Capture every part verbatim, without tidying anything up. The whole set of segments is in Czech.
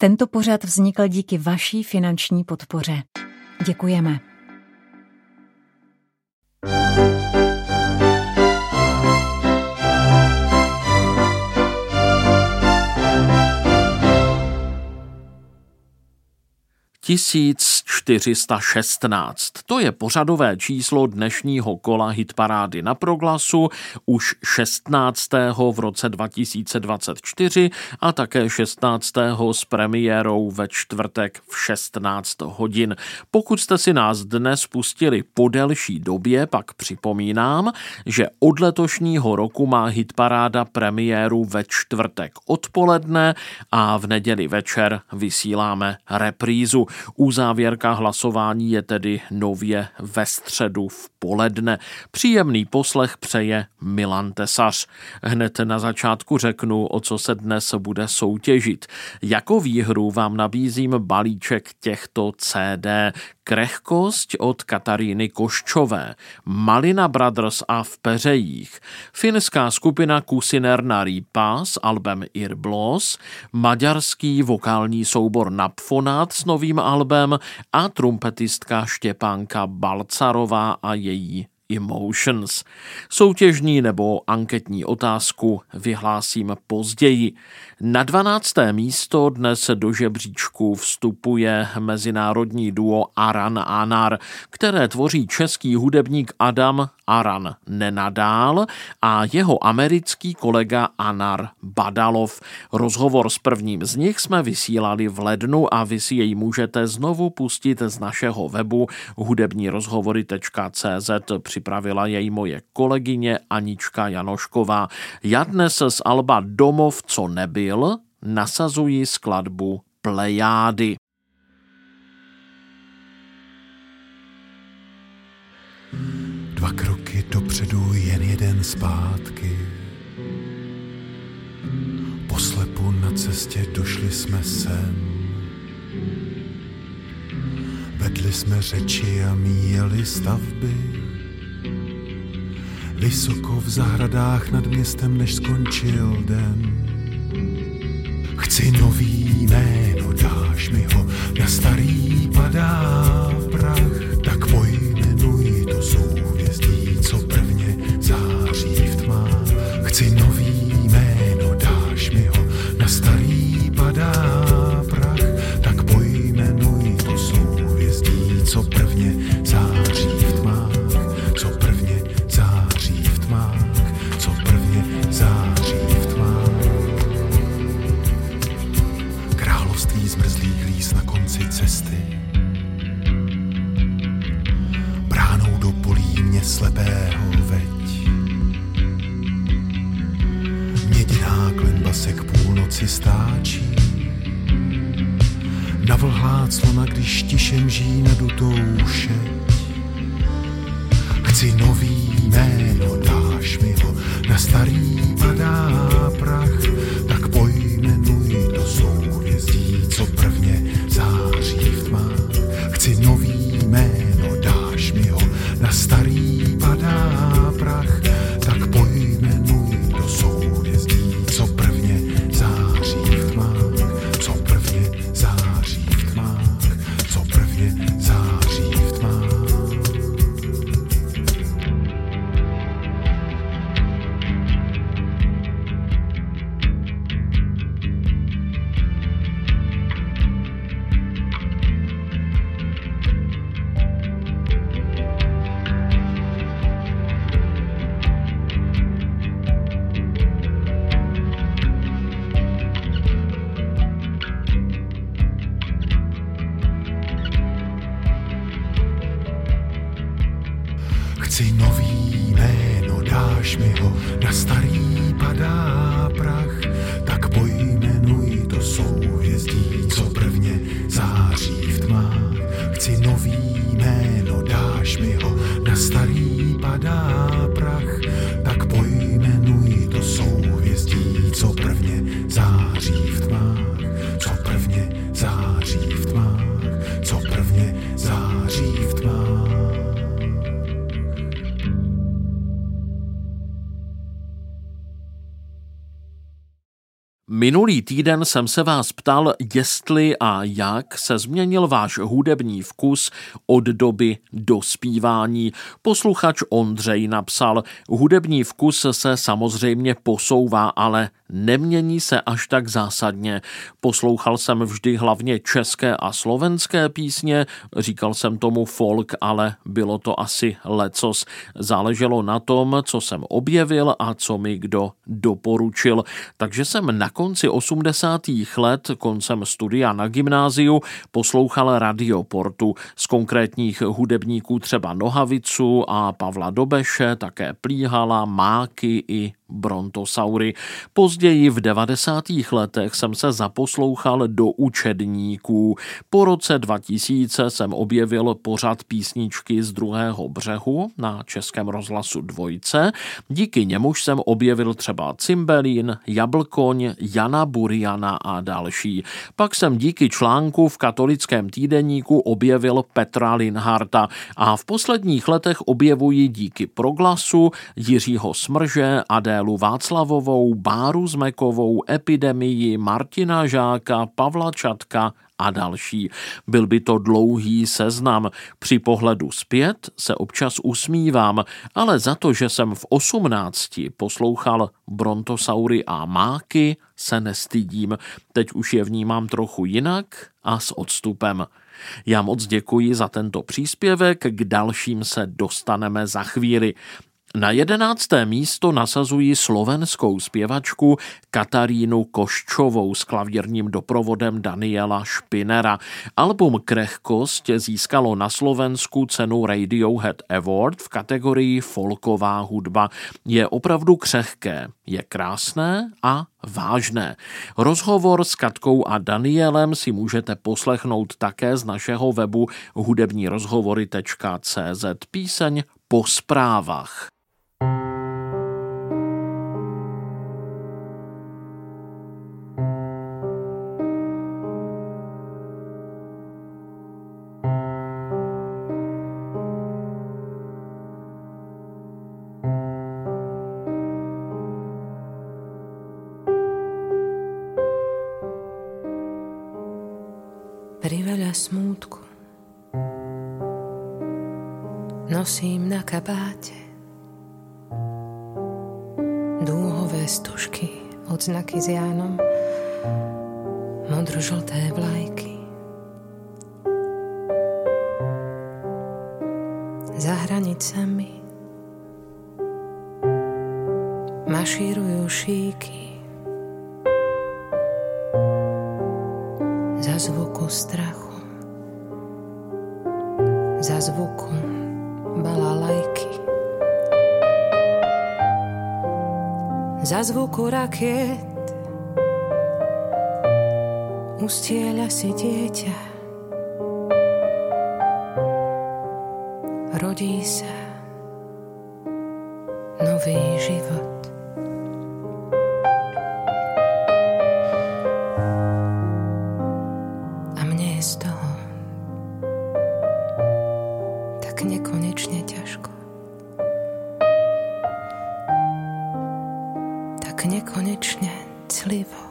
Tento pořad vznikl díky vaší finanční podpoře. Děkujeme. tisíc čtyři sta šestnáct. To je pořadové číslo dnešního kola hitparády na Proglasu, už šestnáctého v roce dva tisíce dvacet čtyři a také šestnáctého s premiérou ve čtvrtek v šestnáct hodin. Pokud jste si nás dnes pustili po delší době, pak připomínám, že od letošního roku má hitparáda premiéru ve čtvrtek odpoledne a v neděli večer vysíláme reprízu. Uzávěrka hlasování je tedy nově ve středu v poledne. Příjemný poslech přeje Milan Tesař. Hned na začátku řeknu, o co se dnes bude soutěžit. Jako výhru vám nabízím balíček těchto C D. Krehkost od Kataríny Koščové, Malina Brothers a v Peřejích, finská skupina Kusinerna Riipa s albem Irblos, maďarský vokální soubor Napfonát s novým albem a trumpetistka Štěpánka Balcarová a její Emotions. Soutěžní nebo anketní otázku vyhlásím později. Na dvanácté místo dnes do žebříčku vstupuje mezinárodní duo Aran Anar, které tvoří český hudebník Adam Aran Nenadál a jeho americký kolega Anar Badalov. Rozhovor s prvním z nich jsme vysílali v lednu a vy si jej můžete znovu pustit z našeho webu hudební rozhovory tečka cé zet. Připravila jej moje kolegyně Anička Janošková. Já dnes z alba Domov, co nebyl, nasazuji skladbu Plejády. Dva kroky dopředu, jen jeden zpátky. Poslepu na cestě došli jsme sem. Vedli jsme řeči a míjeli stavby. Vysoko v zahradách nad městem, než skončil den. Chci nový jméno, dáš mi ho, na starý padá prach, tak pojmenuj to souhvězdí, co prvně září v tmách. Chci nový jméno, dáš mi ho, na starý padá prach, tak pojmenuj to souhvězdí, co prvně září v tmách, co prvně září v tmách, co prvně září v tmách. Království zmrzlých líz na konci cesty, bránou do polí mě slepého veď. Mědiná klenba se k půlnoci stáčí, navlhlá clona, když tiše mží nadutou šeť. Chci nový jméno, dáš mi ho, na starý padá prach, tak pojmenuj to souhvězdí, co prvně září v tmách. Chci nový jméno, dáš mi ho, na starý padá prach, tak pojmenuj to souhvězdí, co prvně září v tmách, co prvně září v tmách, co prvně září v tmách. Chci nový jméno, dáš mi ho, na starý padá prach, tak pojmenuj to souhvězdí, co prvně září v tmách. Chci nový jméno, dáš mi ho, na starý padá prach, tak pojmenuj to souhvězdí, co prvně září v tmách, co prvně září v tmách, co prvně září v tmách. Minulý týden jsem se vás ptal, jestli a jak se změnil váš hudební vkus od doby dospívání. Posluchač Ondřej napsal, hudební vkus se samozřejmě posouvá, ale nemění se až tak zásadně. Poslouchal jsem vždy hlavně české a slovenské písně, říkal jsem tomu folk, ale bylo to asi lecos. Záleželo na tom, co jsem objevil a co mi kdo doporučil. Takže jsem na konci osmdesátých let, koncem studia na gymnáziu, poslouchal Radioportu. Z konkrétních hudebníků třeba Nohavicu a Pavla Dobeše, také Plíhala, Máky i Brontosaury. Později v devadesátých letech jsem se zaposlouchal do učedníků. Po roce dva tisíce jsem objevil pořad Písničky z druhého břehu na Českém rozhlasu Dvojce. Díky němuž jsem objevil třeba Cimbelín, Jablkoň, Jana Buriana a další. Pak jsem díky článku v Katolickém týdeníku objevil Petra Linharta a v posledních letech objevuji díky Proglasu Jiřího Smrže, Adélu Václavovou, Báru Zmekovou, Epidemii, Martina Žáka, Pavla Čatka a další. Byl by to dlouhý seznam. Při pohledu zpět se občas usmívám, ale za to, že jsem v osmnácti poslouchal Brontosaury a Máky, se nestydím. Teď už je vnímám trochu jinak a s odstupem. Já moc děkuji za tento příspěvek, k dalším se dostaneme za chvíli. Na jedenácté místo nasazují slovenskou zpěvačku Katarínu Koščovou s klavírním doprovodem Daniela Špinera. Album Krehkost získalo na Slovensku cenu Radiohead Award v kategorii folková hudba. Je opravdu křehké, je krásné a vážné. Rozhovor s Katkou a Danielem si můžete poslechnout také z našeho webu hudební rozhovory tečka cé zet. Píseň Po zprávách. Priveľa smútku nosím na kabáte, dúhové stužky, odznaky s Jánom, modro-žlté vlajky. Za hranicami mašírujú šíky, za zvuku strachu, za zvuku balalajky, za zvuku rakiet ustieľa si dieťa, rodí sa nový život. Nekonečne ťažko, tak nekonečne clivo.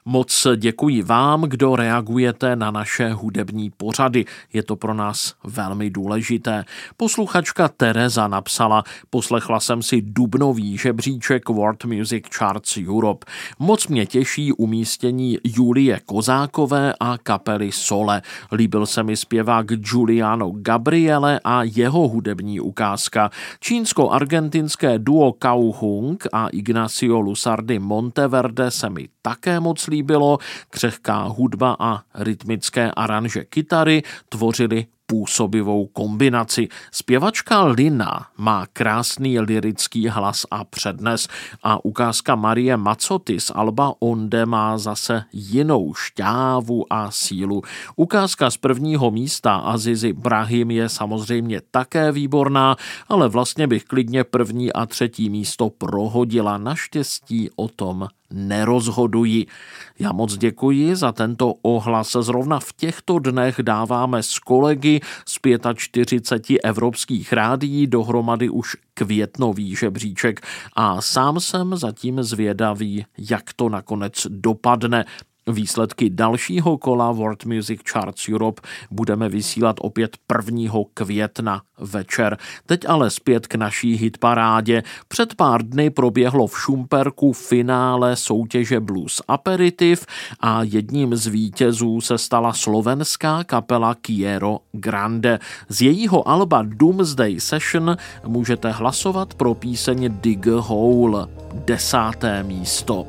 Moc děkuji vám, kdo reagujete na naše hudební pořady. Je to pro nás velmi důležité. Posluchačka Tereza napsala: poslechla jsem si dubnový žebříček World Music Charts Europe. Moc mě těší umístění Julie Kozákové a kapely Sole. Líbil se mi zpěvák Giuliano Gabriele a jeho hudební ukázka. Čínsko-argentinské duo Cao Hung a Ignacio Lusardi Monteverde se mi také moc líbilo. Křehká hudba a rytmické aranže kytary tvořily působivou kombinaci. Zpěvačka Lina má krásný lyrický hlas a přednes a ukázka Marie Mazzotti z alba Onde má zase jinou šťávu a sílu. Ukázka z prvního místa Azizy Brahim je samozřejmě také výborná, ale vlastně bych klidně první a třetí místo prohodila. Naštěstí o tom nerozhoduji. Já moc děkuji za tento ohlas. Zrovna v těchto dnech dáváme s kolegy z čtyřiceti pěti evropských rádií dohromady už květnový žebříček a sám jsem zatím zvědavý, jak to nakonec dopadne. Výsledky dalšího kola World Music Charts Europe budeme vysílat opět prvního května večer. Teď ale zpět k naší hitparádě. Před pár dny proběhlo v Šumperku finále soutěže Blues Aperitiv a jedním z vítězů se stala slovenská kapela Quiero Grande. Z jejího alba Doomsday Session můžete hlasovat pro píseň Dig a Hole, desáté místo.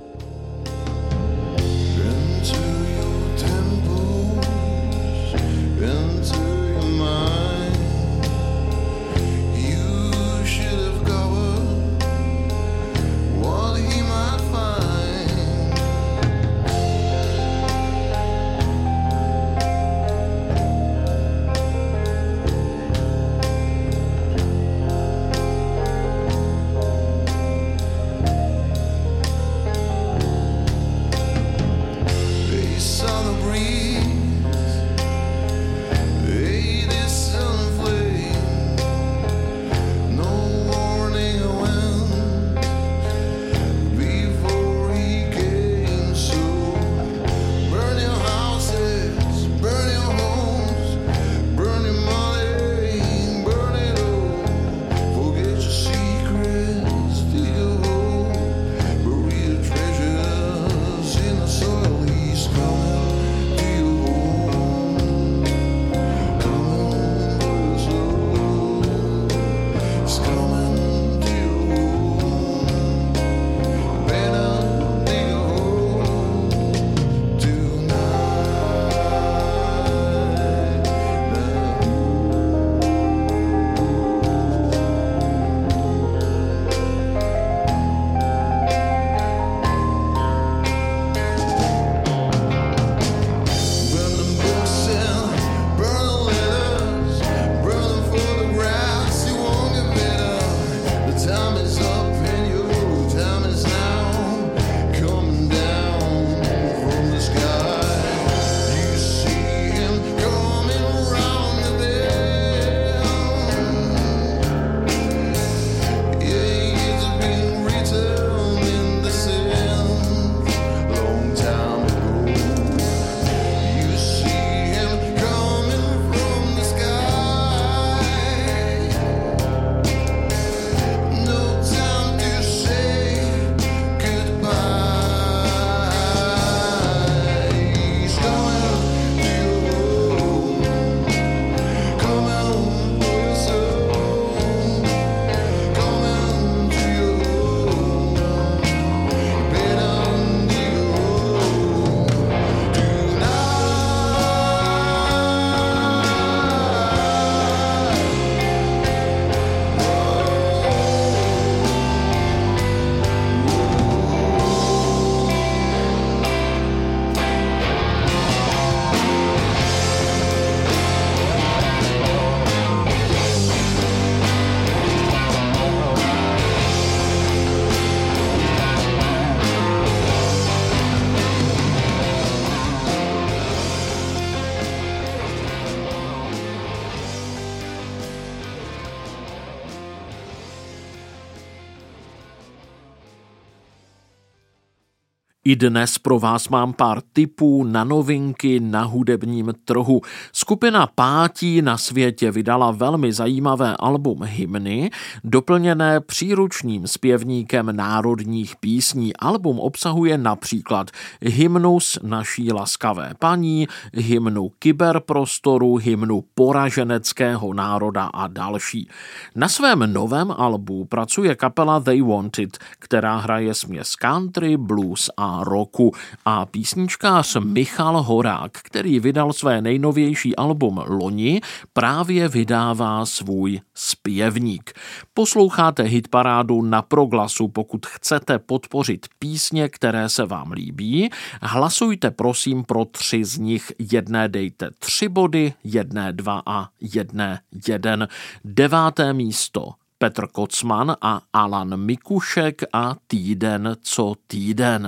I dnes pro vás mám pár tipů na novinky na hudebním trhu. Skupina Pátí na světě vydala velmi zajímavé album Hymny, doplněné příručním zpěvníkem národních písní. Album obsahuje například hymnus naší laskavé paní, hymnu kyberprostoru, hymnu poraženeckého národa a další. Na svém novém albu pracuje kapela They Wanted, která hraje směs country, blues a roku, a písničkář Michal Horák, který vydal své nejnovější album loni, právě vydává svůj zpěvník. Posloucháte hitparádu na Proglasu. Pokud chcete podpořit písně, které se vám líbí, hlasujte prosím pro tři z nich. Jedné dejte tři body, jedné dva a jedné jeden. Deváté místo Petr Kocman a Alan Mikušek a Týden co týden.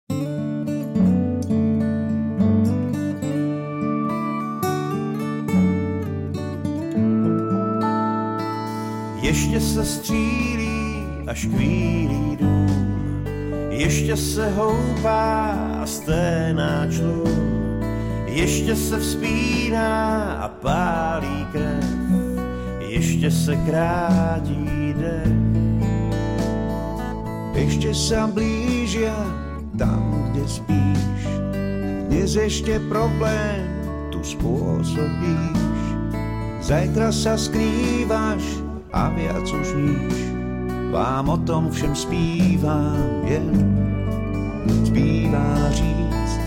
Ještě se střílí až kvílí dům, ještě se houpá a sténá člun, ještě se vzpíná a pálí krev, ještě se krátí dech. Ještě sa blížia tam, kde spíš, dnes ešte problém tu spôsobíš. Zajtra sa skrývaš a viac už nič, vám o tom všem zpívám, jen zbývá říct.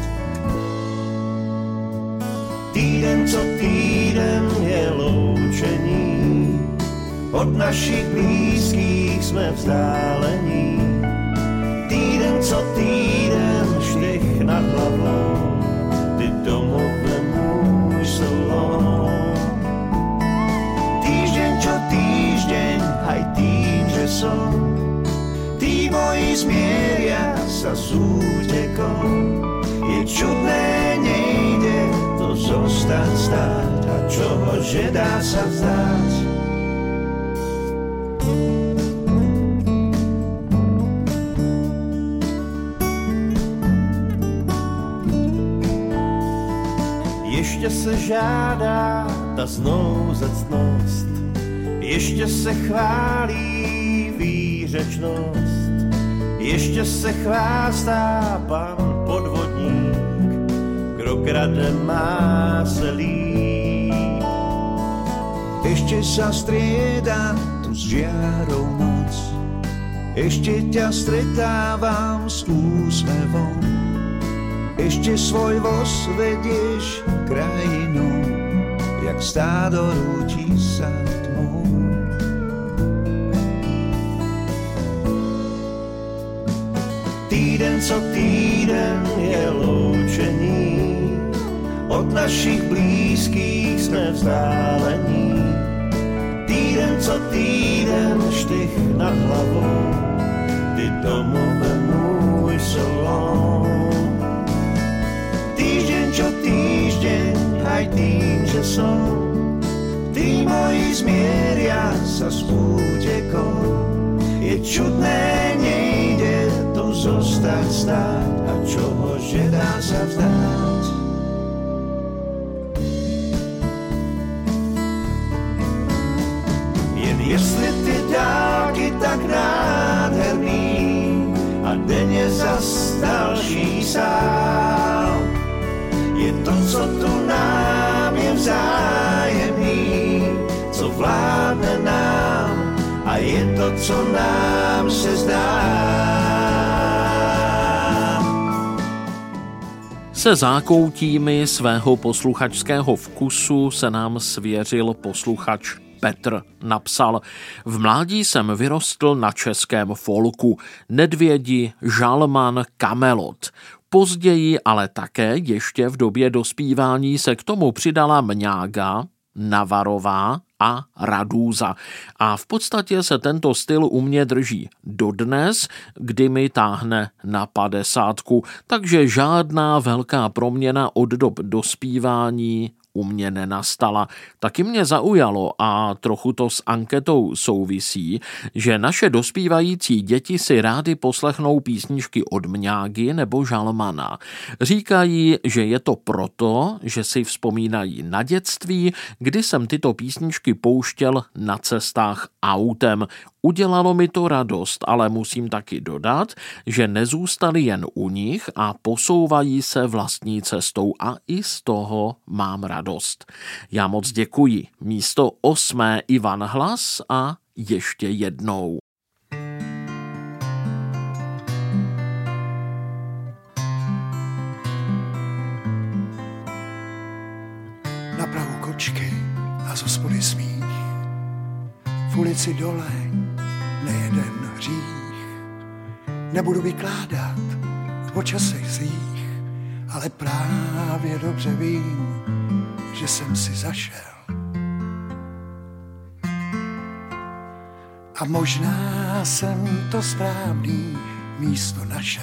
Týden co týden je loučení, od našich blízkých jsme vzdálení. Týden co týden štych nad hlavou, ty domove můj salón. Týždeň čo týždeň, aj tým, že som, tí moji zmieria sa s útekom. Je čudné, nejde to zostať stáť, a čohože dá sa vzdať. Ještě se žádá ta znouzectnost, ještě se chválí výřečnost, ještě se chvástá pan podvodník, kdo krade má se líp. Ešte sa strieda tu s žiarou noc, ešte ťa stretávam s úsmevom, ešte svoj voz vedieš krajinou, jak stádo rúti sa tmou. Týden co týden je loučení, od našich blízkých jsme vzdálení. Týden co týden štych nad hlavou, ty domove můj salón. Týždeň čo týždeň, aj tým, že som, tí moji zmieria sa s útekom. Je čudné, nejde to zostať stáť, a čohože dá sa vzdať. Jen jestli ty dálky tak nádherný a denně zas další sál, je to, co tu nám je vzájemný, co vládne nám, a je to, co nám se zdá. Se zákoutími svého posluchačského vkusu se nám svěřil posluchač Petr. Napsal: v mládí jsem vyrostl na českém folku, Nedvědi, Žalman, Kamelot. Později, ale také ještě v době dospívání se k tomu přidala Mňága, Navarová a Radúza. A v podstatě se tento styl u mě drží dodnes, kdy mi táhne na padesátku, takže žádná velká proměna od dob dospívání u mě nenastala. Taky mě zaujalo, a trochu to s anketou souvisí, že naše dospívající děti si rády poslechnou písničky od Mňágy nebo Žalmana. Říkají, že je to proto, že si vzpomínají na dětství, kdy jsem tyto písničky pouštěl na cestách autem. Udělalo mi to radost, ale musím taky dodat, že nezůstali jen u nich a posouvají se vlastní cestou a i z toho mám radost. Já moc děkuji. Místo osmé Ivan Hlas a ještě jednou. Na prahu kočky a z hospody smích, v ulici dole nejeden hřích. Nebudu vykládat o časech zlých, ale právě dobře vím, že jsem si zašel. A možná jsem to správný místo našel.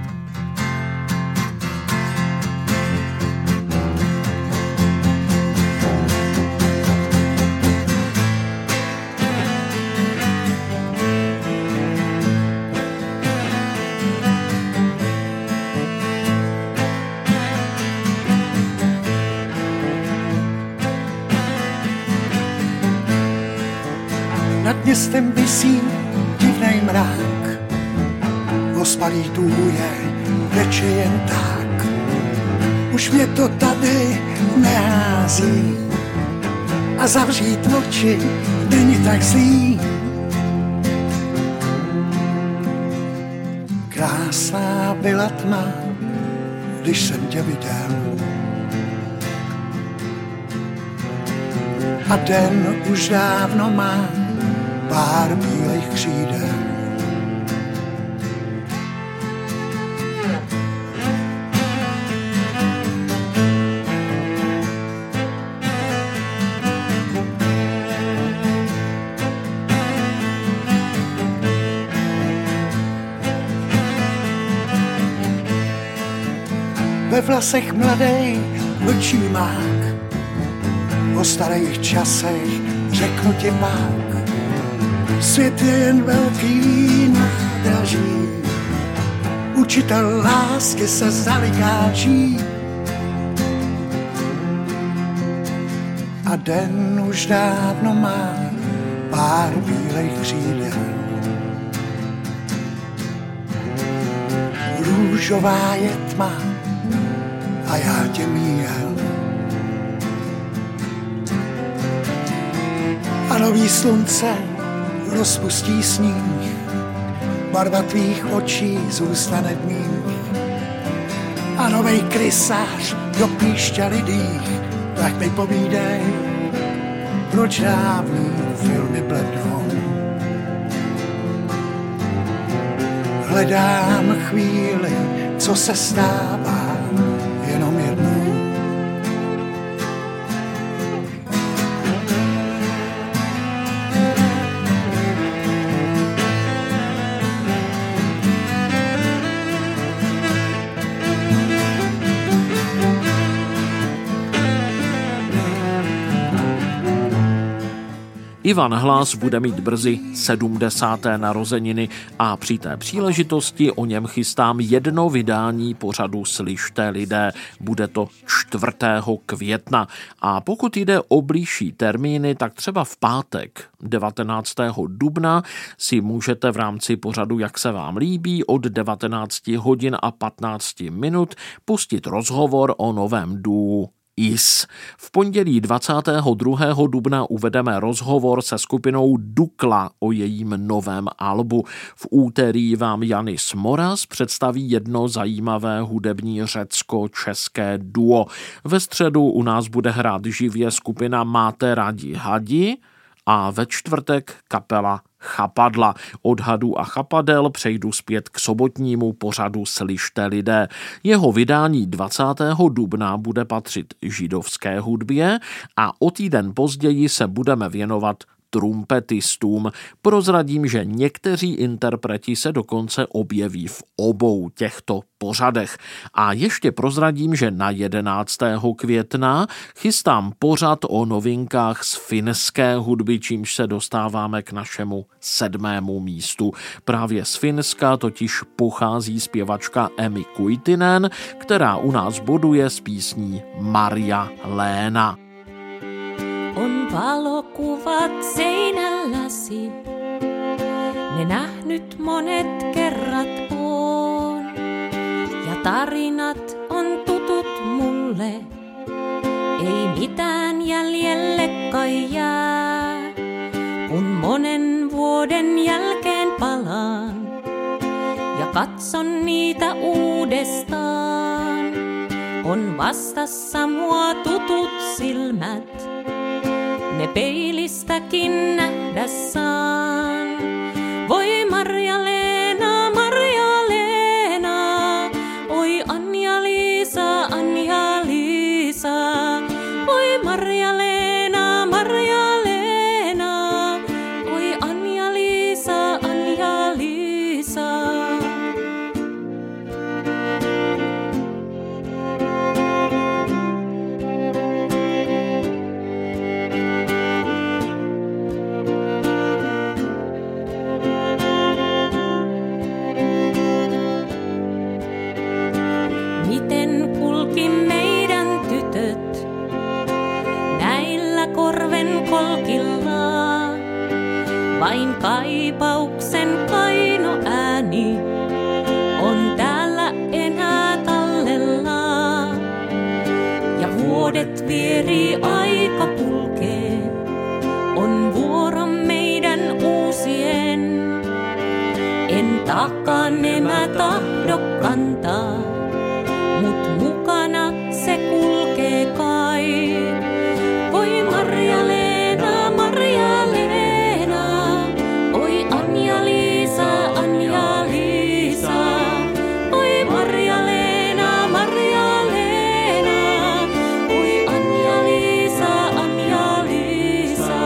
Nad městem visí divnej mrák, ospalý tůje teče jen tak. Už mě to tady nehází a zavřít oči není tak zlý. Krásná byla tma, když jsem tě viděl, a den už dávno má pár bílejch křídel. Ve vlasech mladej vlčí mák, o starých časech řeknu ti pak. Svět je jen velký nádraží, učitel lásky se zalikáčí. A den už dávno má pár bílejch křídel. Růžová je tma a já tě míjel. A nový slunce rozpustí sníh, barva tvých očí zůstane v mých. A novej krysář do píšťaly dých, tak mi povídej, proč dávný filmy blednou. Hledám chvíli, co se stává jenom jednou. Ivan Hlas bude mít brzy sedmdesáté narozeniny a při té příležitosti o něm chystám jedno vydání pořadu Slyšte lidé. Bude to čtvrtého května. A pokud jde o blížší termíny, tak třeba v pátek devatenáctého dubna si můžete v rámci pořadu Jak se vám líbí od devatenáct hodin a patnáct minut pustit rozhovor o novém duu Is. V pondělí dvacátého druhého dubna uvedeme rozhovor se skupinou Dukla o jejím novém albu. V úterý vám Janis Moraz představí jedno zajímavé hudební řecko-české duo. Ve středu u nás bude hrát živě skupina Máte rádi hadi a ve čtvrtek kapela Chapadla. Od hadů a chapadel přejdu zpět k sobotnímu pořadu Slyšte lidé. Jeho vydání dvacátého dubna bude patřit židovské hudbě a o týden později se budeme věnovat trumpetistům. Prozradím, že někteří interpreti se dokonce objeví v obou těchto pořadech. A ještě prozradím, že na jedenáctého května chystám pořad o novinkách z finské hudby, čímž se dostáváme k našemu sedmému místu. Právě z Finska totiž pochází zpěvačka Emi Kuitinen, která u nás boduje s písní Marja Léna. On valokuvat seinälläsi, ne nähnyt monet kerrat on. Ja tarinat on tutut mulle, ei mitään jäljelle kai jää. Kun monen vuoden jälkeen palaan ja katson niitä uudestaan, on vastassa mua tutut silmät. Ne peilistäkin nähdä saan. Voi Marja-Leena, Marja-Leena, oi Anja-Liisa, Anja-Liisa. Voi Marja-Leena, Marja-Leena, oi Anja-Liisa, Anja-Liisa. Vain kaipauksen kaino ääni on täällä enää tallella. Ja vuodet vierii, aika kulkee, on vuoro meidän uusien. En taakkaan nämä tahdo kantaa, mut mukana se kulkee kai. Voi Marja-Leena, Marja-Leena, oi Anja-Liisa, Anja-Liisa. Oi Marja-Leena, Marja-Leena, oi Anja-Liisa, Anja-Liisa.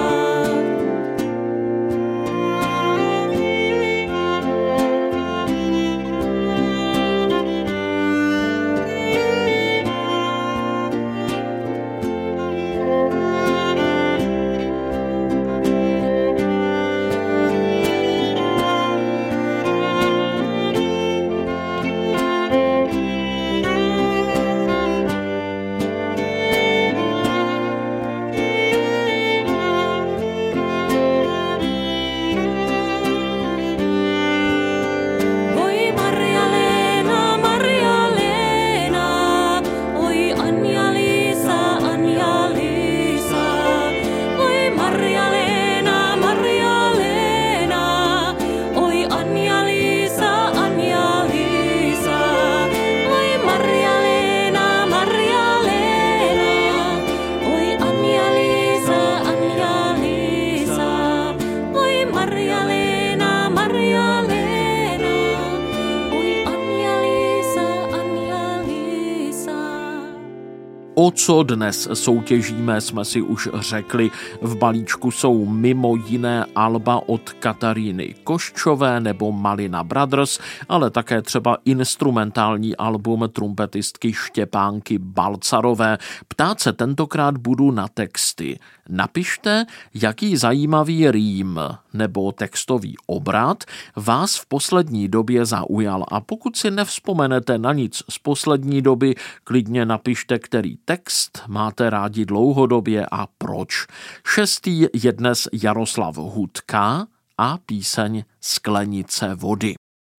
O co dnes soutěžíme, jsme si už řekli. V balíčku jsou mimo jiné alba od Kataríny Koščové nebo Malina Brothers, ale také třeba instrumentální album trumpetistky Štěpánky Balcarové. Ptát se tentokrát budu na texty. Napište, jaký zajímavý rým nebo textový obrat vás v poslední době zaujal. A pokud si nevzpomenete na nic z poslední doby, klidně napište, který text máte rádi dlouhodobě a proč. Šestý je dnes Jaroslav Hudka a píseň Sklenice vody.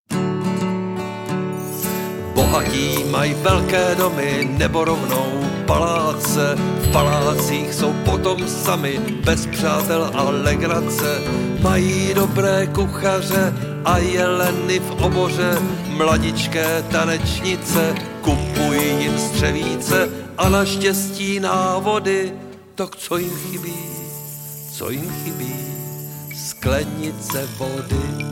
Bohatí mají velké domy nebo rovnou paláce. V palácích jsou potom sami, bez přátel a legrace. Mají dobré kuchaře a jeleny v oboře. Mladičké tanečnice kupují jim střevíce a naštěstí návody. Tak co jim chybí, co jim chybí? Sklenice vody.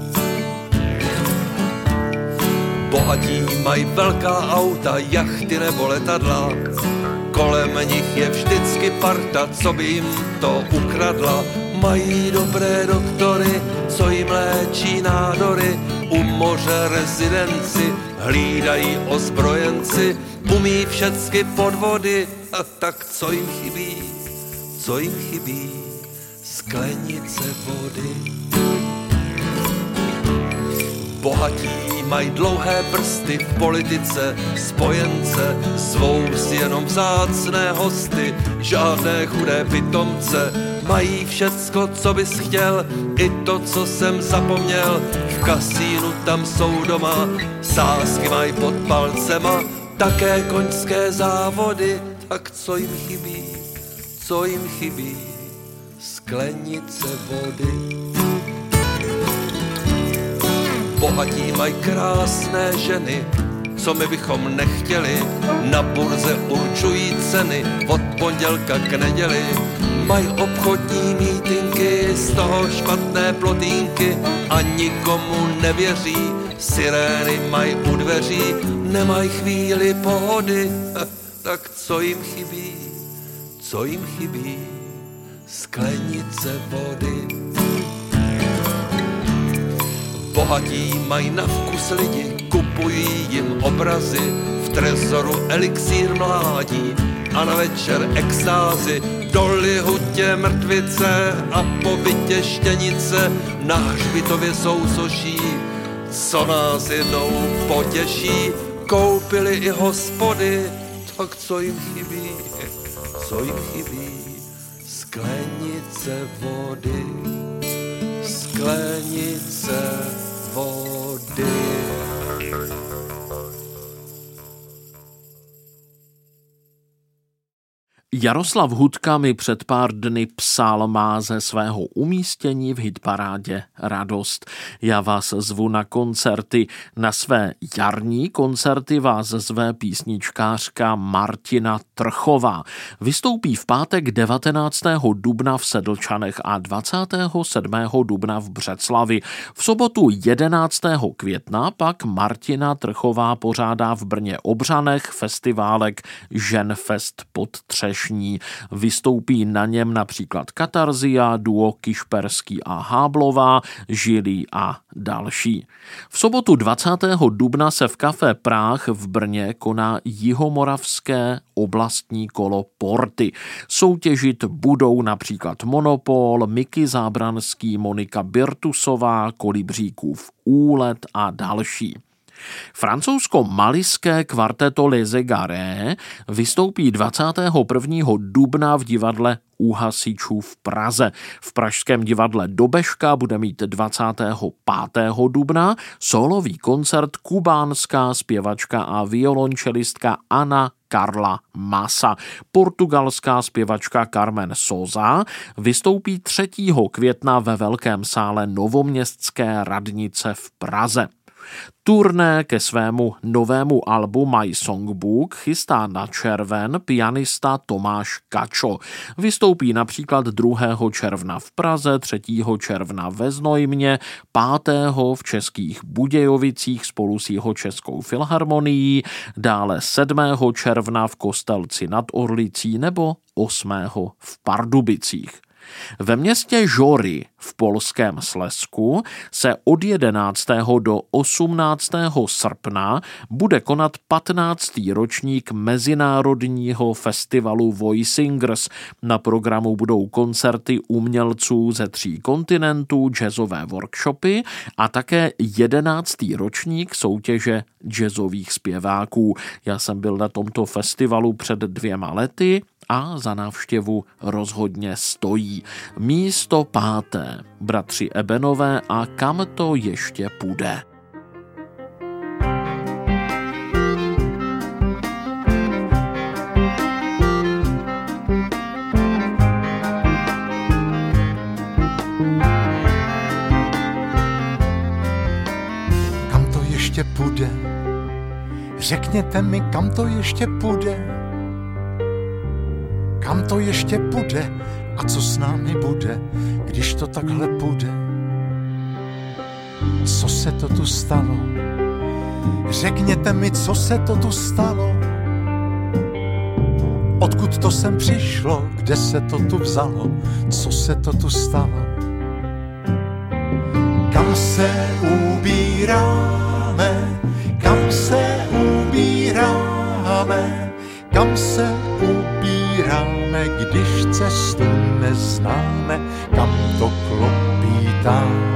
Bohatí mají velká auta, jachty nebo letadla. Kolem nich je vždycky parta, co by jim to ukradla. Mají dobré doktory, co jim léčí nádory, u moře rezidenci hlídají ozbrojenci, umí všecky podvody, a tak co jim chybí, co jim chybí, sklenice vody. Bohatí mají dlouhé prsty v politice, spojence, zvou si jenom vzácné hosty, žádné chudé pitomce, mají všecko, co bys chtěl, i to, co jsem zapomněl, v kasínu tam jsou doma, sázky mají pod palcema, také koňské závody, tak co jim chybí, co jim chybí, sklenice vody. Bohatí mají krásné ženy, co my bychom nechtěli, na burze určují ceny, od pondělka k neděli, mají obchodní mítinky, z toho špatné plotínky a nikomu nevěří, sirény mají u dveří, nemají chvíli pohody, tak co jim chybí, co jim chybí, sklenice vody. Bohatí mají na vkus lidi, kupují jim obrazy, v trezoru elixír mládí a na večer extázy, doly hutě mrtvice a po bytě štěnice, na hřbitově sousoší, co nás jednou potěší, koupili i hospody, tak co jim chybí, co jim chybí, sklenice vody, sklenice vody. Jaroslav Hudka mi před pár dny psal má ze svého umístění v hitparádě Radost. Já vás zvu na koncerty. Na své jarní koncerty vás zve písničkářka Martina Trchová. Vystoupí v pátek devatenáctého dubna v Sedlčanech a dvacátého sedmého dubna v Břeclavi. V sobotu jedenáctého května pak Martina Trchová pořádá v Brně Obřanech festiválek Ženfest pod Třešní. Vystoupí na něm například Katarzia, duo Kišperský a Háblová, Žilý a další. V sobotu dvacátého dubna se v Café Práh v Brně koná jihomoravské oblastní kolo Porty. Soutěžit budou například Monopol, Miky Zábranský, Monika Birtusová, Kolibříkův úlet a další. Francouzsko-malijské kvarteto Les Égarés vystoupí dvacátého prvního dubna v divadle U hasičů v Praze. V pražském divadle Dobeška bude mít dvacátého pátého dubna solový koncert kubánská zpěvačka a violončelistka Ana Carla Massa. Portugalská zpěvačka Carmen Sousa vystoupí třetího května ve Velkém sále Novoměstské radnice v Praze. Turné ke svému novému albu My Songbook chystá na červen pianista Tomáš Kačo. Vystoupí například druhého června v Praze, třetího června ve Znojmě, pátého v Českých Budějovicích spolu s Jihočeskou filharmonií, dále sedmého června v Kostelci nad Orlicí nebo osmého v Pardubicích. Ve městě Žory v polském Slezsku se od jedenáctého do osmnáctého srpna bude konat patnáctý ročník Mezinárodního festivalu Voicingers. Na programu budou koncerty umělců ze tří kontinentů, jazzové workshopy a také jedenáctý ročník soutěže jazzových zpěváků. Já jsem byl na tomto festivalu před dvěma lety a za návštěvu rozhodně stojí. Místo páté. Bratři Ebenové a Kam to ještě půjde. Kam to ještě půjde? Řekněte mi, kam to ještě půjde? Kam to ještě půjde a co s námi bude, když to takhle půjde? Co se to tu stalo? Řekněte mi, co se to tu stalo? Odkud Odkud to sem přišlo, kde se to tu vzalo, co se to tu stalo? Kam se ubíráme, kam se ubíráme, kam se ubíráme, když cestu neznáme, kam to klopítáme.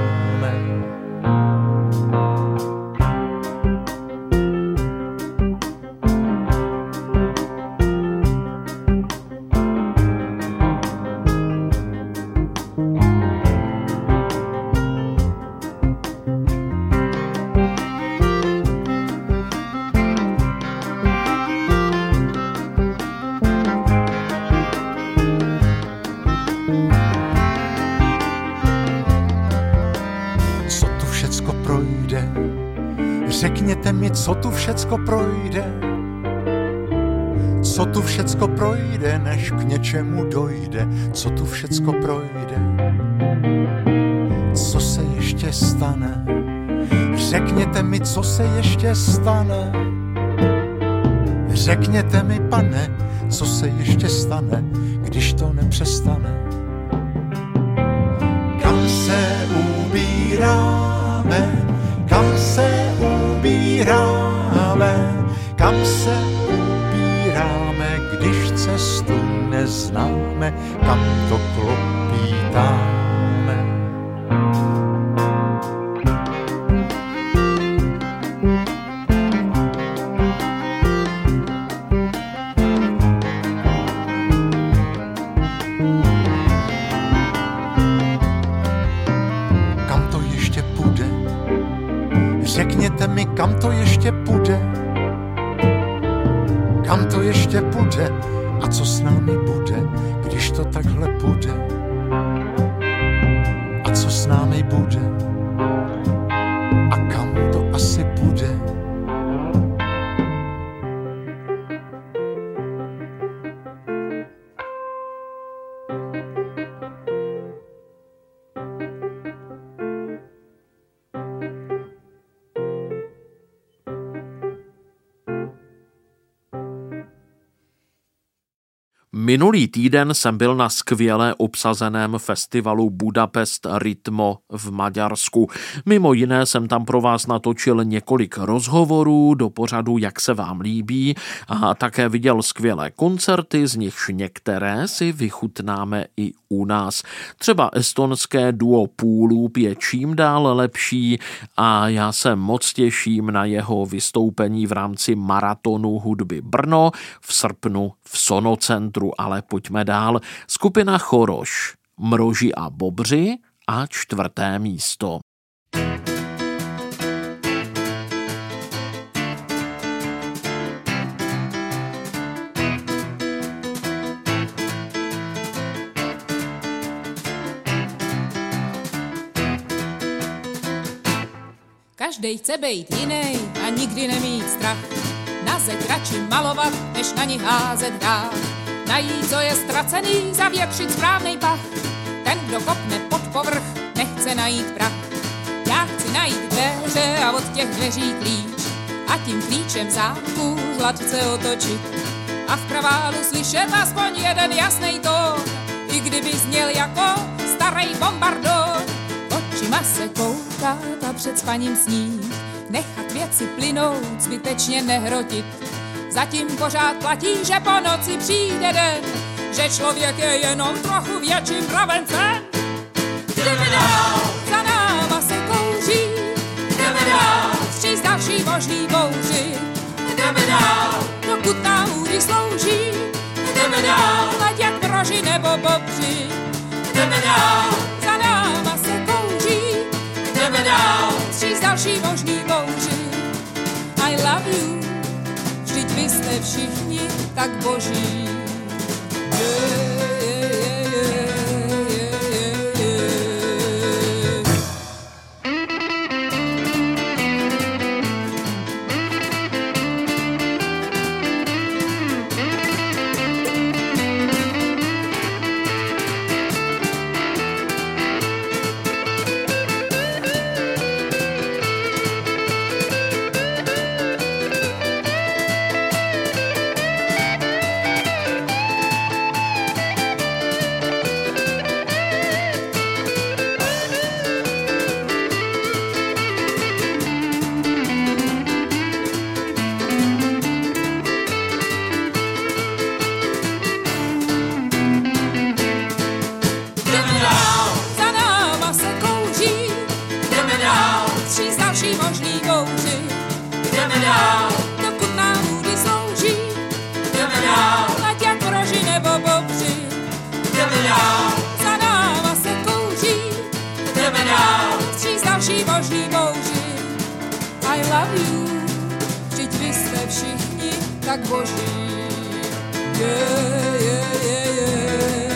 Řekněte mi, co tu všecko projde, co tu všecko projde, než k něčemu dojde, co tu všecko projde, co se ještě stane. Řekněte mi, co se ještě stane. Řekněte mi, pane, co se ještě stane, když to nepřestane. Kam se ubíráme, kam se ubíráme, kam se ubíráme, když cestu neznáme, kam to klopítáme. Řekněte mi, kam to ještě půjde, kam to ještě půjde a co s námi bude, když to takhle půjde. A co s námi bude a kam to asi půjde. Minulý týden jsem byl na skvěle obsazeném festivalu Budapest Rytmo v Maďarsku. Mimo jiné jsem tam pro vás natočil několik rozhovorů do pořadu Jak se vám líbí a také viděl skvělé koncerty, z nichž některé si vychutnáme i u nás. Třeba estonské duo Půlůb je čím dál lepší a já se moc těším na jeho vystoupení v rámci maratonu hudby Brno v srpnu v Sonocentru. Ale pojďme dál. Skupina Choroš, Mroži a bobři a čtvrté místo. Každej chce být jiný a nikdy nemít strach. Na zeď radši malovat, než na ní házet dál. Najít, co je ztracený, zavětřit správnej pach. Ten, kdo kopne pod povrch, nechce najít prach. Já chci najít dveře a od těch dveří klíč. A tím klíčem zámku hladce otočit. A v kraválu slyšet aspoň jeden jasnej tón. I kdyby zněl jako starej bombardon. Očima se koukat a před spaním snít. Nechat věci plynout, zbytečně nehrotit. Zatím pořád platí, že po noci přijde den, že člověk je jenom trochu větším mravencem. Jdeme dál, za náma se kouří, jdeme dál, vstříc další možný bouři. Jdeme dál, dokud nám údy slouží, jdeme dál, ať jak mroži nebo bobři. Jdeme dál, za náma se kouří, jdeme dál, vstříc další možný bouři. I love you. Vždyť vy jste všichni tak boží. Yeah, yeah, yeah, yeah, yeah, yeah. bouři. Jdeme dál, dokud nám údy slouží. Jdeme dál, ať jak roži nebo bobři. Jdeme dál, za náma se kouří. Jdeme dál, stříz další možný bouři. I love you, vždyť vy jste všichni tak boží. Yeah, yeah, yeah, yeah.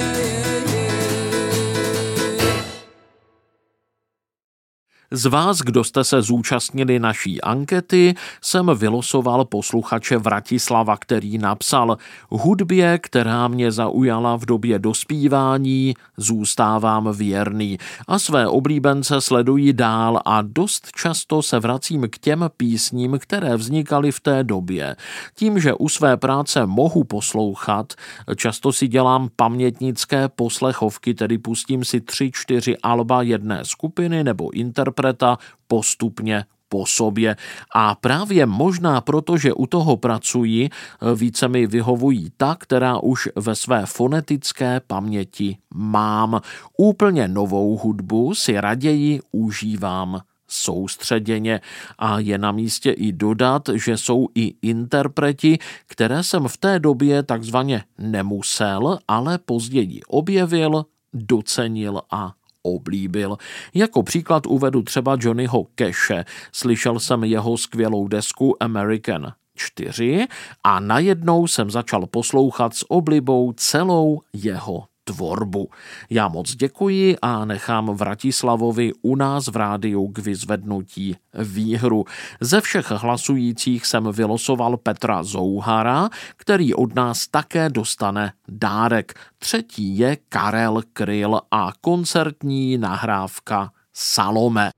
Z vás, kdo jste se zúčastnili naší ankety, jsem vylosoval posluchače Vratislava, který napsal: hudbě, která mě zaujala v době dospívání, zůstávám věrný a své oblíbence sleduji dál a dost často se vracím k těm písním, které vznikaly v té době. Tím, že u své práce mohu poslouchat, často si dělám pamětnické poslechovky, tedy pustím si tři, čtyři alba jedné skupiny nebo interpreta postupně po sobě. A právě možná proto, že u toho pracuji, více mi vyhovují ta, která už ve své fonetické paměti mám. Úplně novou hudbu si raději užívám soustředěně a je na místě i dodat, že jsou i interpreti, které jsem v té době takzvaně nemusel, ale později objevil, docenil a oblíbil. Jako příklad uvedu třeba Johnnyho Cashe. Slyšel jsem jeho skvělou desku American čtyři a najednou jsem začal poslouchat s oblibou celou jeho tvorbu. Já moc děkuji a nechám Vratislavovi u nás v rádiu k vyzvednutí výhru. Ze všech hlasujících jsem vylosoval Petra Zouhara, který od nás také dostane dárek. Třetí je Karel Kryl a koncertní nahrávka Salome.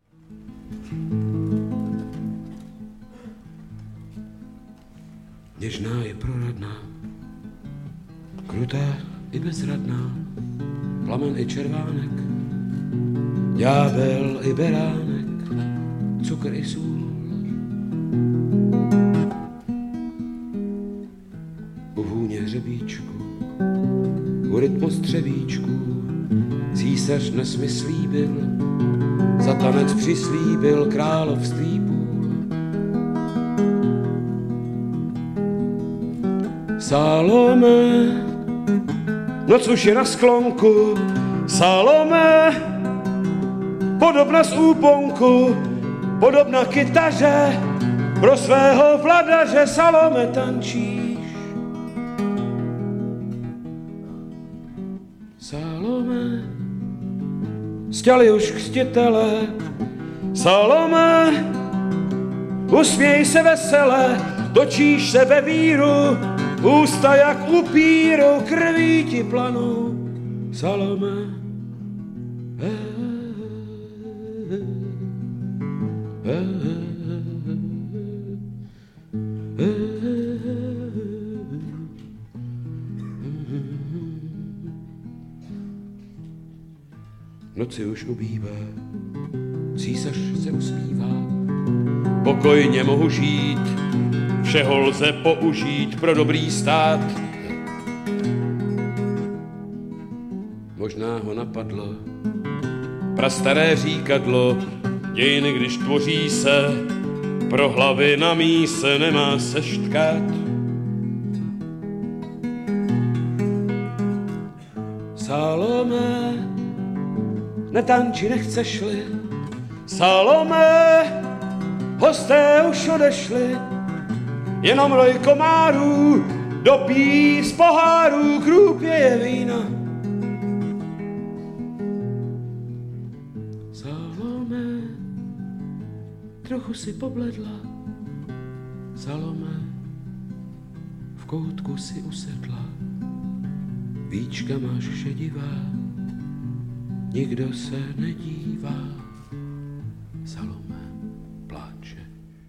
Něžná je proradná, krutá i bezradná, plamen i červánek, ďábel i beránek, cukr i sůl. U vůně hřebíčku, u rytmu střevíčku, císař dnes mi slíbil, za tanec přislíbil království půl. Salome, noc už je na sklonku, Salome, podobna z úponku, podobna kytaře, pro svého vladaře Salome tančíš. Salome, stěli už křtitele, Salome, usměj se vesele, točíš se ve víru, ústa jak upíru, krví ti planou, Salome. Noci už ubývá, císař se uspívá, pokojně mohu žít, všeho lze použít pro dobrý stát. Možná ho napadlo prastaré říkadlo, dějiny, když tvoří se, pro hlavy na míse nemá se štkát. Salome, netanči, nechceš-li, Salome, hosté už odešli, jenom roj komárů dopí z pohárů, krůpěje vína. Salome, trochu si pobledla, Salome, v koutku si usedla, víčka máš šedivá, nikdo se nedívá, Salome pláče.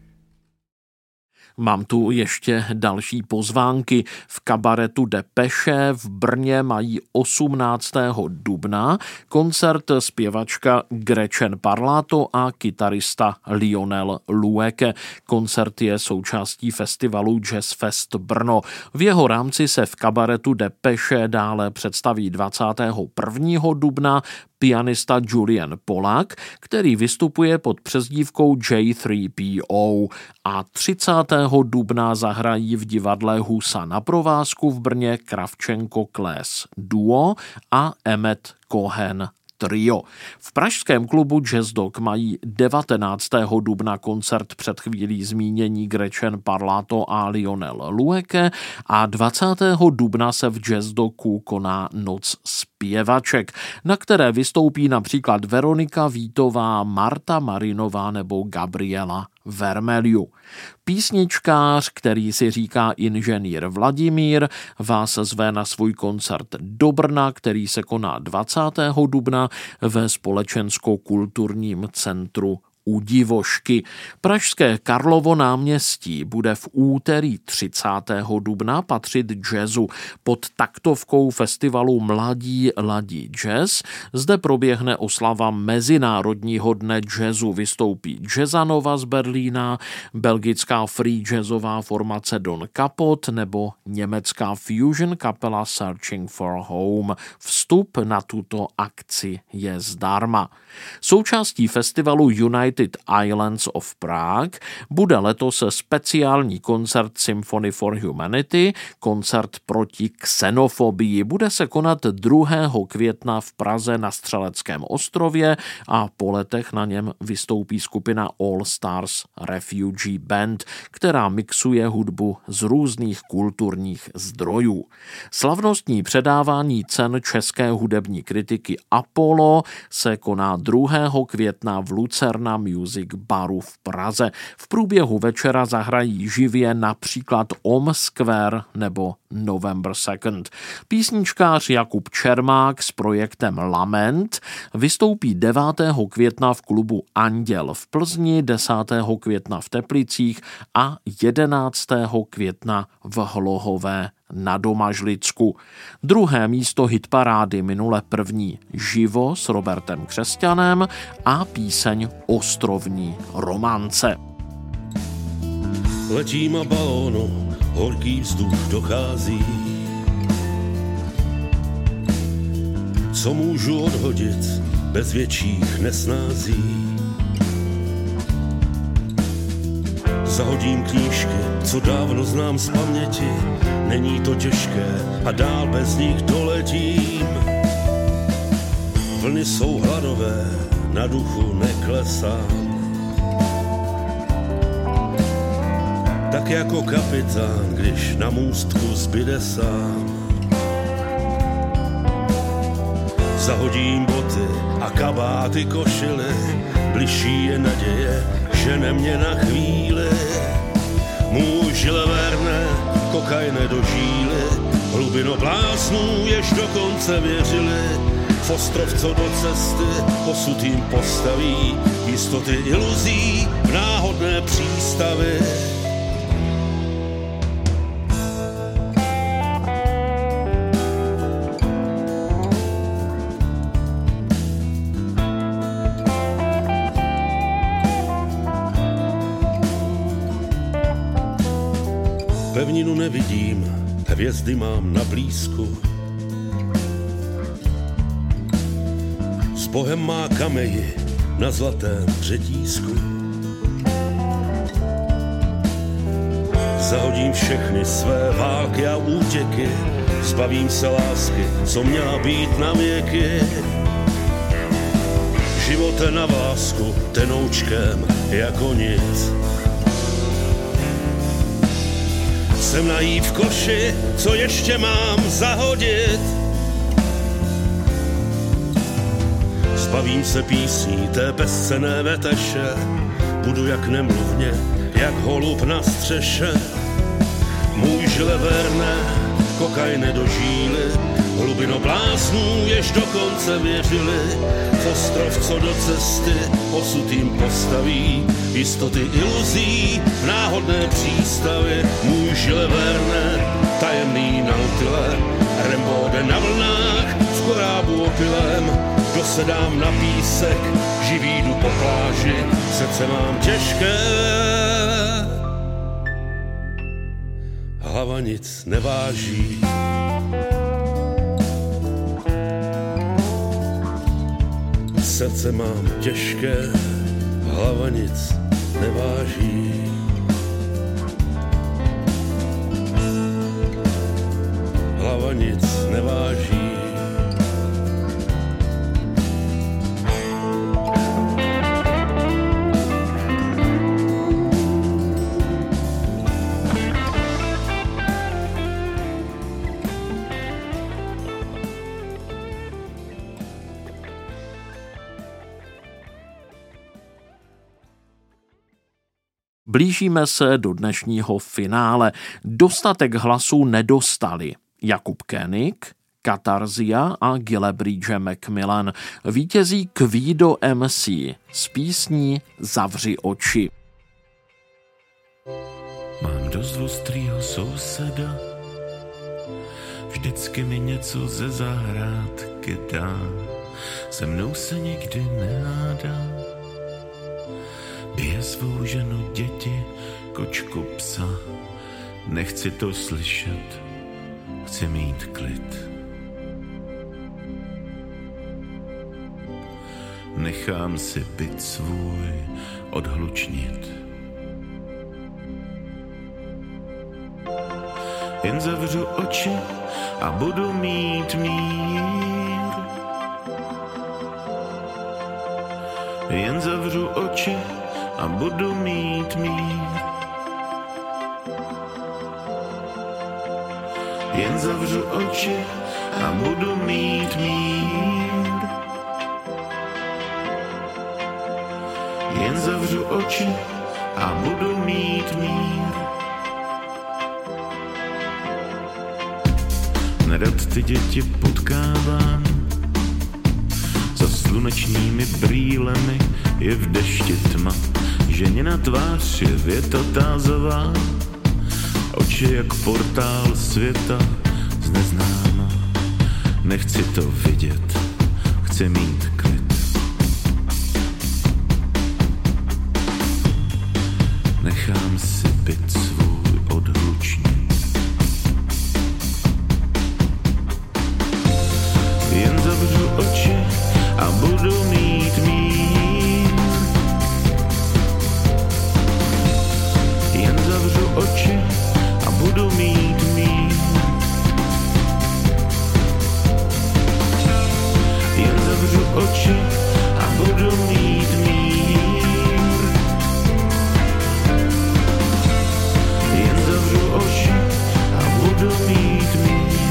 Mám tu ještě další pozvánky. V kabaretu Depeše v Brně mají osmnáctého dubna koncert zpěvačka Gretchen Parlato a kytarista Lionel Lueke. Koncert je součástí festivalu Jazz Fest Brno. V jeho rámci se v kabaretu Depeše dále představí dvacátého prvního dubna pianista Julian Polak, který vystupuje pod přezdívkou J tři P O a třicátého dubna zahrají v divadle Husa na provázku v Brně Kravčenko Kles Duo a Emmet Cohen Trio. V pražském klubu Jazz Dog mají devatenáctého dubna koncert před chvílí zmínění Gretchen Parlato a Lionel Lueke a dvacátého dubna se v Jazz Dogu koná Noc zpěvaček, na které vystoupí například Veronika Vítová, Marta Marinová nebo Gabriela Vermeliu. Písničkář, který si říká inženýr Vladimír, vás zve na svůj koncert do Brna, který se koná dvacátého dubna ve společensko-kulturním centru U Divošky. Pražské Karlovo náměstí bude v úterý třicátého dubna patřit jazzu pod taktovkou festivalu Mladí ladí jazz. Zde proběhne oslava Mezinárodního dne jazzu. Vystoupí Jazzanova z Berlína, belgická free jazzová formace Don Capot nebo německá fusion kapela Searching for Home. Vstup na tuto akci je zdarma. Součástí festivalu United Islands of Prague bude letos speciální koncert Symphony for Humanity, koncert proti xenofobii. Bude se konat druhého května v Praze na Střeleckém ostrově a po letech na něm vystoupí skupina All Stars Refugee Band, která mixuje hudbu z různých kulturních zdrojů. Slavnostní předávání cen české hudební kritiky Apollo se koná druhého května v Lucerna Music Baru v Praze. V průběhu večera zahrají živě například Om Square nebo November second. Písničkář Jakub Čermák s projektem Lament vystoupí devátého května v klubu Anděl v Plzni, desátého května v Teplicích a jedenáctého května v Hlohové na Domažlicku. Druhé místo hitparády minule první Živo s Robertem Křesťanem a píseň Ostrovní romance. Letím a balónu, horký vzduch dochází. Co můžu odhodit bez větších nesnází? Zahodím knížky, co dávno znám z paměti. Není to těžké a dál bez nich doletím. Vlny jsou hladové, na duchu neklesám. Tak jako kapitán, když na můstku zbyde sám. Zahodím boty a kabáty košily, bližší je naděje, žene mě na chvíli. Můj Žile Verne, kokaine do žíly, hlubino bláznů, jež dokonce věřili. V ostrov, co do cesty, posud jim postaví jistoty iluzí v náhodné přístavy. Pevninu nevidím, hvězdy mám na blízku. S Bohem má kameji na zlatém řetízku. Zahodím všechny své války a útěky, zbavím se lásky, co měla být na věky. Živote na vlásku, tenoučkem jako nic. Jsem nají v koši, co ještě mám zahodit. Zbavím se písní té bezcenné veteše, budu jak nemluvně, jak holub na střeše. Můj Žile Verne, kokaine do žíly, hlubino bláznů, jež dokonce věřili. V ostrov, co do cesty, osud jim postaví jistoty iluzí v náhodné přístavy. Můj Žile Verne, tajemný nautile, Rembo jde na vlnách, v korábu opilém. Dosedám na písek, živý jdu po pláži, srdce mám těžké. Hlava nic neváží. Srdce mám těžké, hlava nic neváží. Hlava nic neváží. Blížíme se do dnešního finále. Dostatek hlasů nedostali Jakub Koenig, Katarzia a Gillebridge Macmillan. Vítězí Kvido M C s písní Zavři oči. Mám dost ostrýho souseda, vždycky mi něco ze zahrádky dá, se mnou se nikdy nehádá. Bije svou ženu, děti, kočku, psa. Nechci to slyšet, chci mít klid. Nechám si byt svůj odhlučnit. Jen zavřu oči a budu mít mír. Jen zavřu oči a budu mít mír. Jen zavřu oči a budu mít mír. Jen zavřu oči a budu mít mír. Nerad ty děti potkávám, za slunečními brýlemi je v dešti tma. Ženina tvář je větotázová, oči jak portál světa z neznáma. Nechci to vidět, chci mít klid. Nechám si byt svůj odhlučnit. Jen zavřu oči a budu mít mír. Jen zavřu oči a budu mít mír. Jen zavřu oči a budu mít mír. Jen zavřu oči a budu mít mír.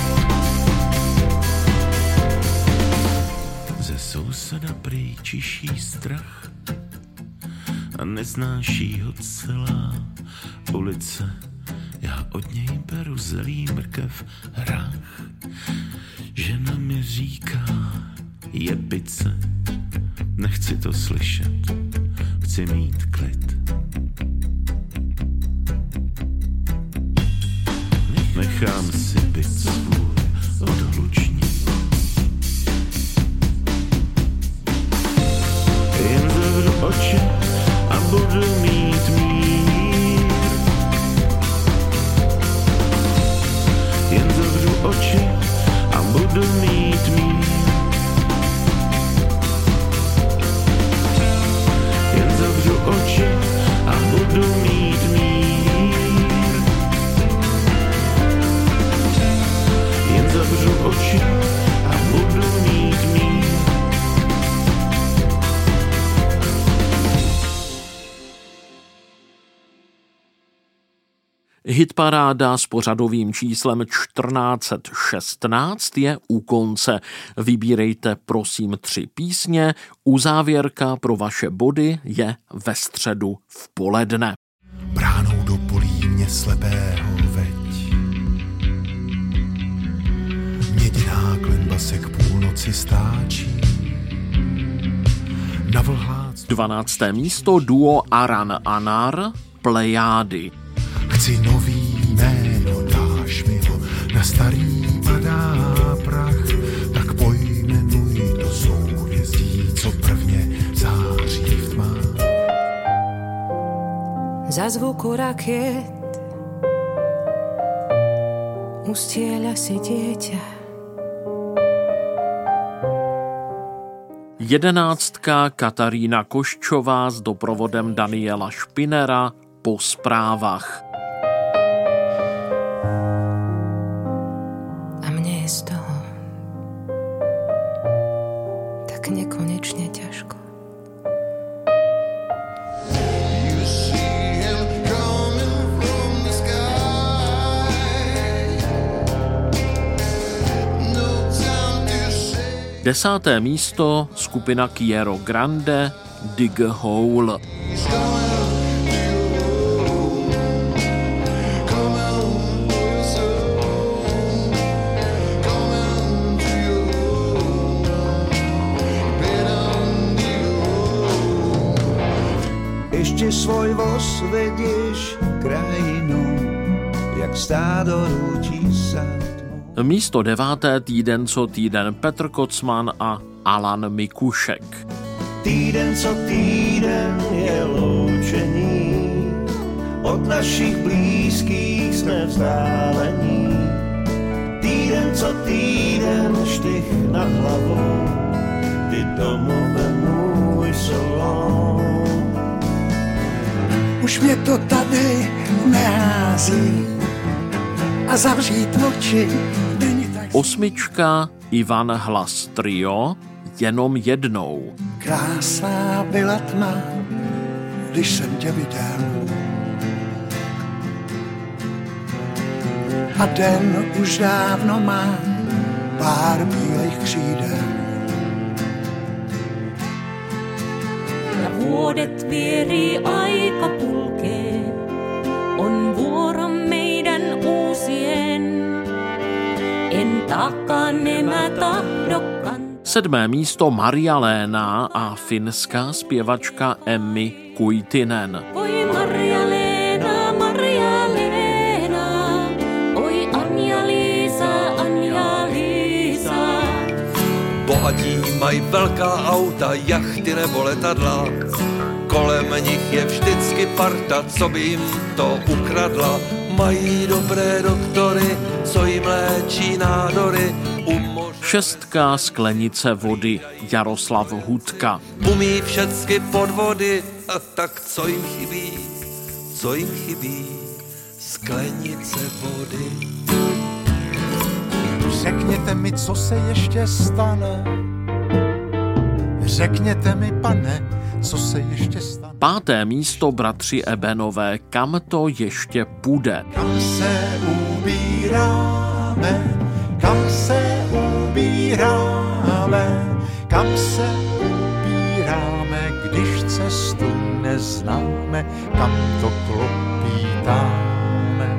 Ze souseda prý čiší strach a neznáší ho celá ulice. Já od něj beru zelí mrkev hrách. Žena mi říká, jebice, nechci to slyšet, chci mít klid. Nechám si byt svůj odhlučnit. Jen zavřu oči a budu mít mír. Jen zavřu oči a budu mít mír. Jen zavřu oči a budu mít mír. Jen zavřu oči a budu mít mír. Hitparáda s pořadovým číslem čtrnáct set šestnáct je u konce. Vybírejte prosím tři písně, uzávěrka pro vaše body je ve středu v poledne. Bránou do polí mě slepého veď. Mědiná klenba se k půlnoci stáčí. Na vlhác... dvanácté místo duo Aran Anar, Plejády. Chci nový jméno, dáš mi ho, na starý padá prach, tak pojmenuj to souhvězdí, co prvně září v tmách. Za zvuku rakiet ustieľa si dieťa. Jedenáctka Katarína Koščová s doprovodem Daniela Špinera Po zprávách. A mne je z toho tak nekonečne ťažko. Desáté místo skupina Chiero Grande Dig a Hole. Ešte svoj voz vedieš krajinu, jak stádo rúti sa. Místo deváté týden co týden Petr Kocman a Alan Mikušek. Týden co týden je loučení, od našich blízkých jsme vzdálení. Týden co týden štych nad hlavou, ty domove můj solon. Už mě to tady nehází a zavřít oči není tak... Osmička Ivan Hlas Trio Jenom jednou. Krásná byla tma, když jsem tě viděl. A den už dávno má pár bílejch křídel. Ja vuodet vierii aika kulkee, on vuoro meidän uusien. En takaan nämä tahdokkaan. Sedmé místo Marja-Léna a finská zpěvačka Emmi Kuitinen. Oi Marja-Leena, Marja-Leena, oi Anja-Liisa, Anja-Liisa. Bohatí mají velká auta, jachty nebo letadla. Kolem nich je vždycky parta, co by jim to ukradla. Mají dobré doktory, co jim léčí nádory. Umož... Šestka Sklenice vody Jaroslav Hudka. Umí všecky podvody, a tak co jim chybí, co jim chybí, sklenice vody. Řekněte mi, co se ještě stane. Řekněte mi, pane, co se ještě stane. Páté místo bratři Ebenové Kam to ještě půjde. Kam se ubíráme, kam se ubíráme, kam se ubíráme, když cestu neznáme, kam to klopítáme.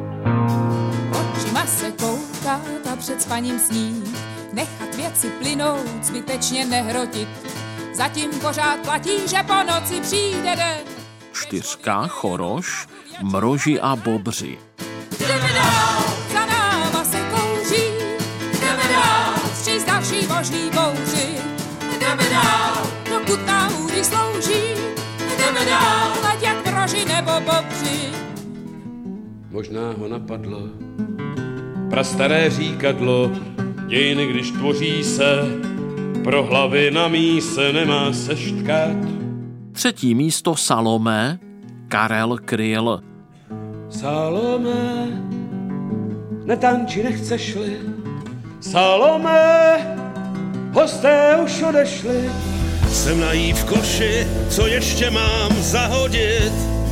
Očima se koukat a před spaním snít, nechat věci plynout, zbytečně nehrotit. Zatím pořád platí, že po noci přijde den. Čtyřka Choroš Mroži a bobři. Jdeme dál, za náma se kouří. Jdeme dál, stříz další možný bouři. Jdeme dál, dokud nám údy slouží. Jdeme dál, ať jak mroži nebo bobři. Možná ho napadlo prastaré říkadlo, dějiny, když tvoří se, pro hlavy na míse nemá se štkat. Třetí místo Salomé Karel Kryl. Salomé, netanči nechceš-li, Salomé, hosté už odešli. Jsem nají v koši, co ještě mám zahodit.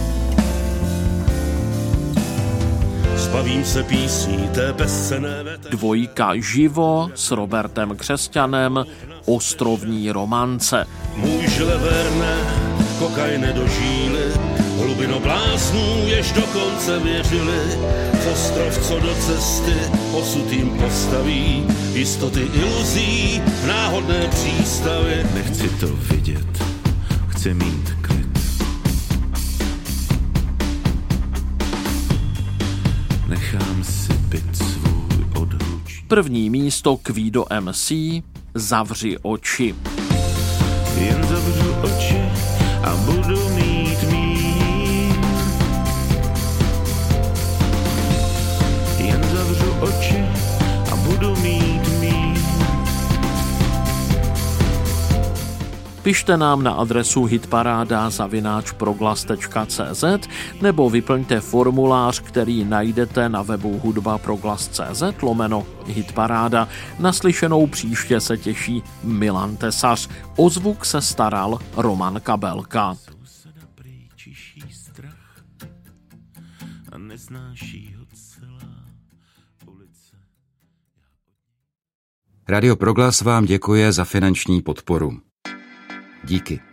Zbavím se písní té bezcenné vete. Dvojka Živo s Robertem Křesťanem Ostrovní romance. Můj žleverne, kokaj nedožíli, hlubino bláznů, jež dokonce věřili. V ostrov, co do cesty osud jim postaví, jistoty iluzí v náhodné přístavy. Nechci to vidět, chci mít klid. Nechám si byt svůj odhluč. První místo Kvído M C Zavři oči. Jen zavřu oči a budu mít mír. Jen zavřu oči a budu mít mír. Pište nám na adresu hitparáda zavináč proglas tečka cé zet nebo vyplňte formulář, který najdete na webu hudba proglas tečka cé zet lomeno hitparáda. Naslyšenou příště se těší Milan Tesař. O zvuk se staral Roman Kabelka. Radio Proglas vám děkuje za finanční podporu. Díky.